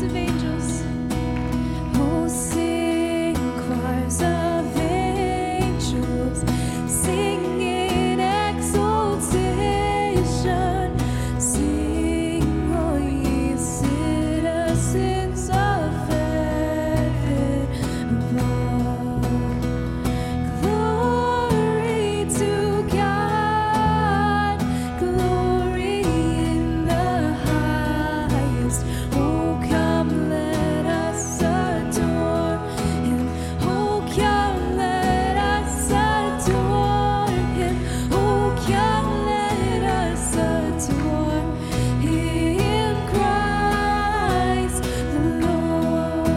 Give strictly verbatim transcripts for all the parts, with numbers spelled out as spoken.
of angels. Oh, sing choirs of angels, sing in exaltation. Sing, all ye citizens of heaven above. Glory to God, glory in the highest. Oh, come, let us adore Him. Oh, come, let us adore Him. Oh, come, let us adore Him, Christ the Lord.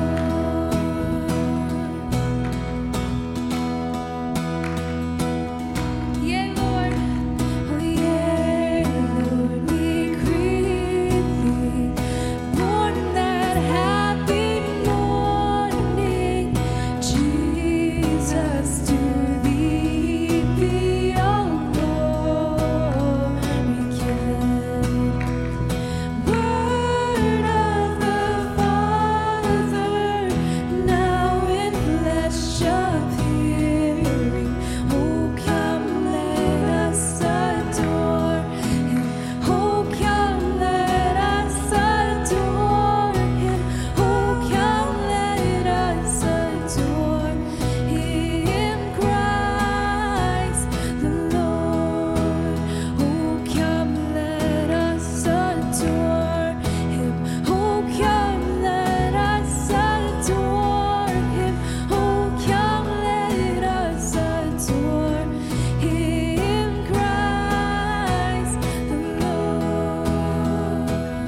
Yea, Lord, oh yea, Lord, we greet Thee, born that happy morning. Jesus, to Thee be all glory given. Word of the Father, now in flesh appearing. Oh, come, let us adore Him. Oh, come, let us adore Him. Oh, come, let us adore Him, Christ the Lord. Oh, come, let us adore Him. Oh, come, let us adore Him. Oh, come, let us adore Him, Christ the Lord.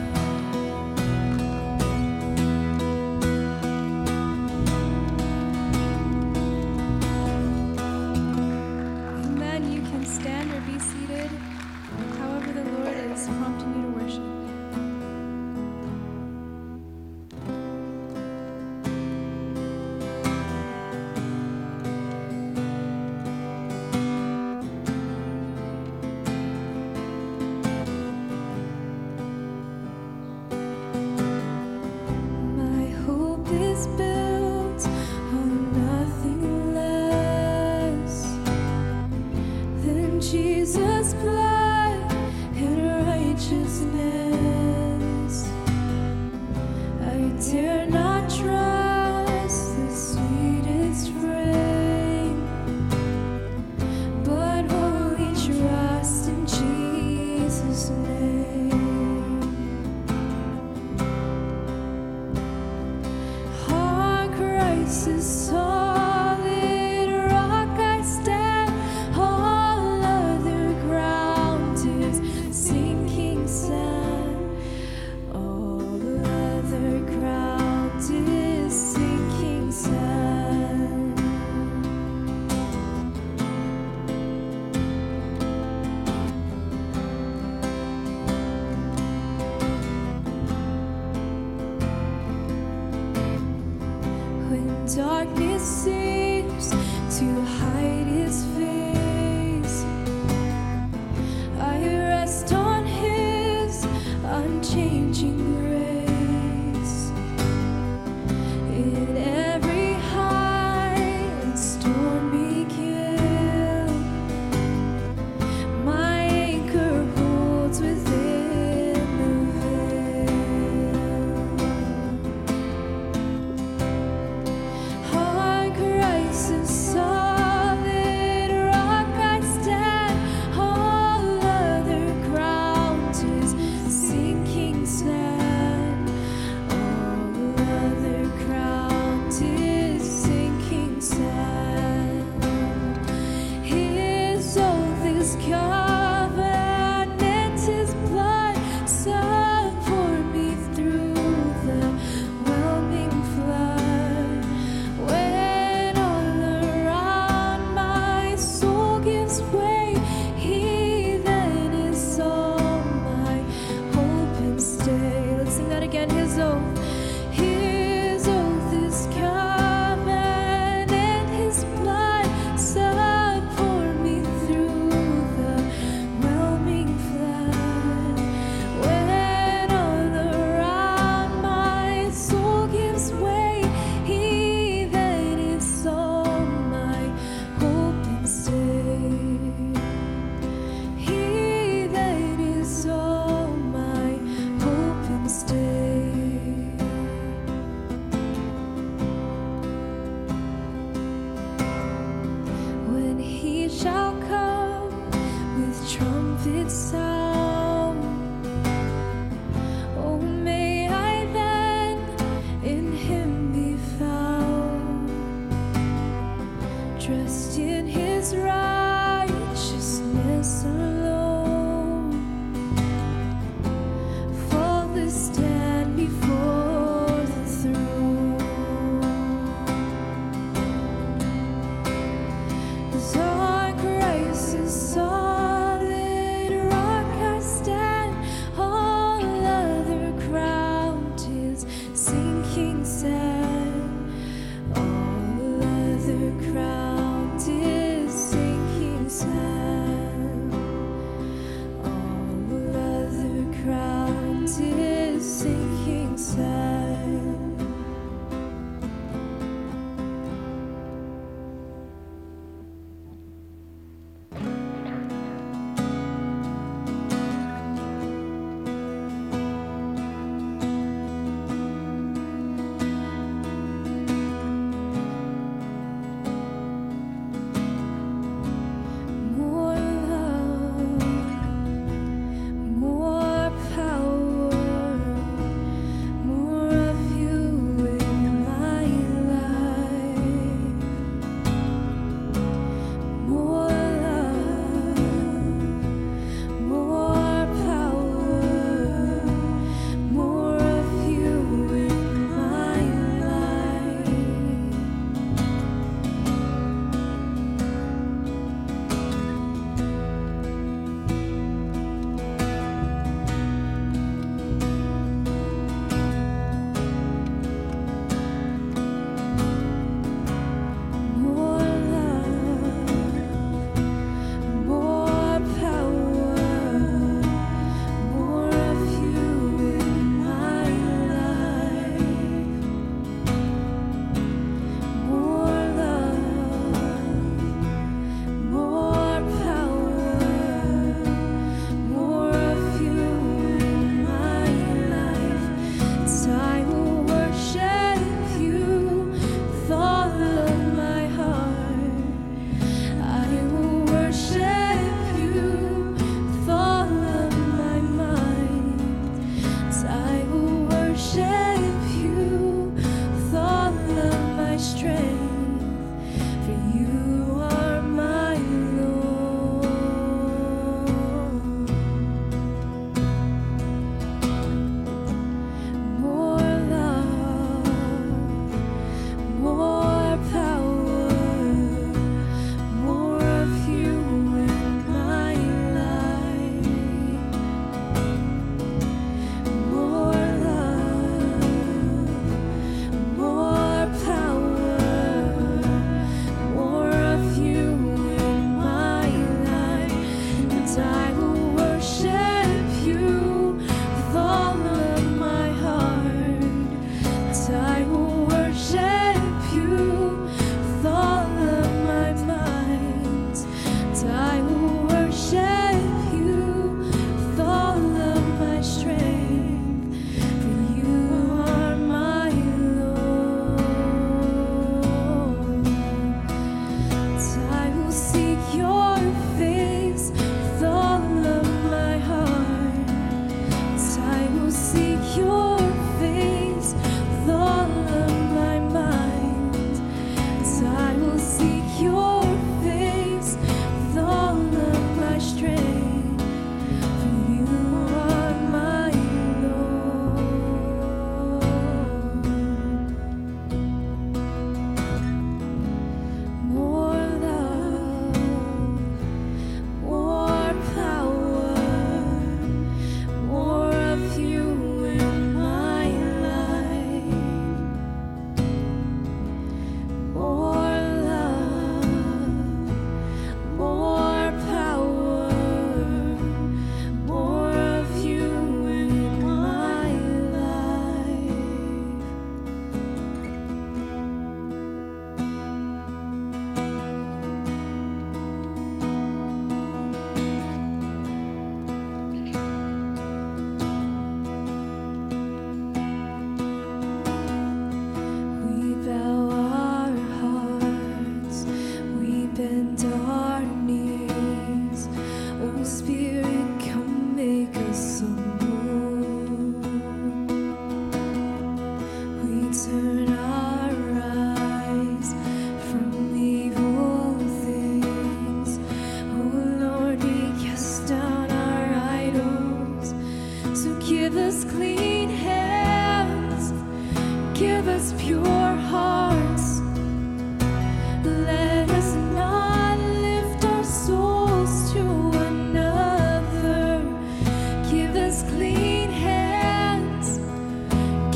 Amen. You can stand or be seated, however the Lord is prompting you to worship. My hope is built on nothing less than Jesus' blood and righteousness. I dare not trust the sweetest frame, but wholly trust in Jesus' name. On Christ's solid rock I stand. All other ground is sinking sand. All other ground is sinking sand. When darkness seems to hide His face, I rest on His unchanging grace. In every high and stormy gale, my anchor holds within the veil. On Christ's solid rock I stand. All other ground is sinking sand. All other ground is sinking sand. His oath is covenant, His blood suffered for me through the whelming flood. When all around my soul gives way, He then is all my hope and stay. Let's sing that again. His oath, His oath is covenant, His blood suffered for me through the whelming flood. When all around my soul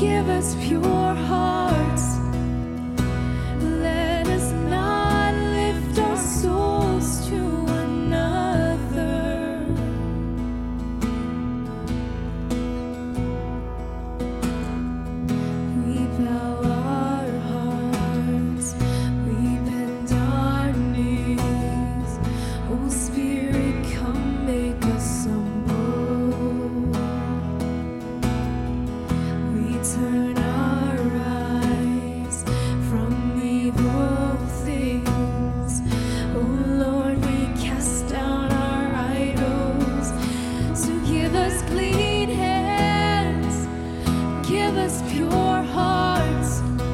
Give us pure hearts. Let us not lift our souls to another. We bow our hearts, we bend our knees. Oh Spirit, come make us humble. We turn our eyes from evil things. Oh Lord, we cast down our idols. So give us clean hands, give us pure hearts.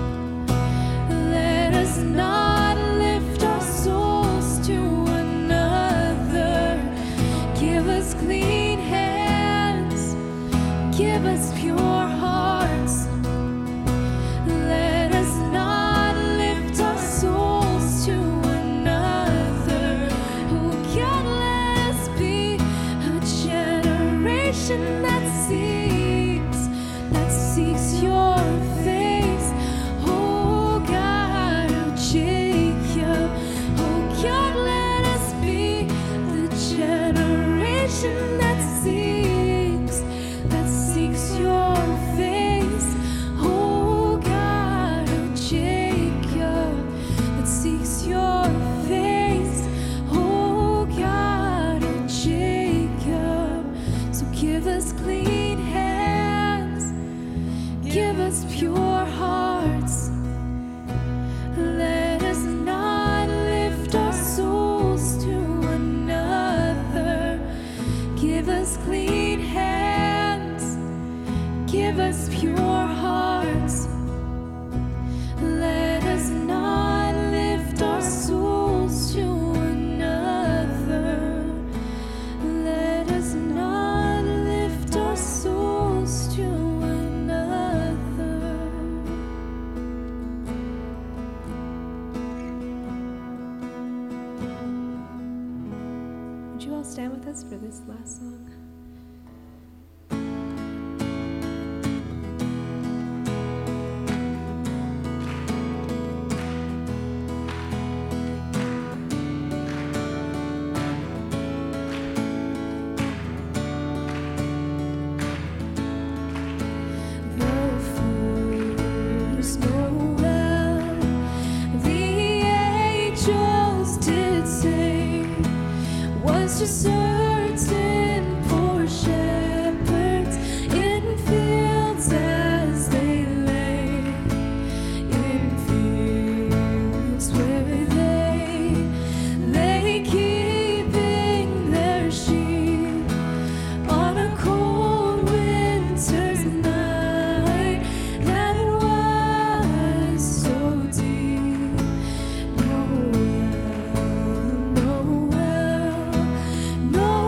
Let us not lift our souls to another. Give us clean hands, give us pure hearts. Let us not lift our souls to another. Oh God, let us be a generation that seeks, that seeks your face. Oh God, oh Jacob. Oh God, let us be the generation that seeks, that seeks your face. Oh God, oh Jacob, that seeks your face. Oh God, oh Jacob. So give us clean hands, give us pure hearts. Let us not lift our souls to another. Give us clean hands, give us pure hearts. Let us not lift our souls to another. Let us not lift our souls to another. Would you all stand with us for this last song? The first Noel, the angels did sing, was just certain for shepherds in fields as they lay, in fields where they lay keeping their sheep on a cold winter's night that was so deep. Noel, Noel, Noel.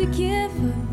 to give up.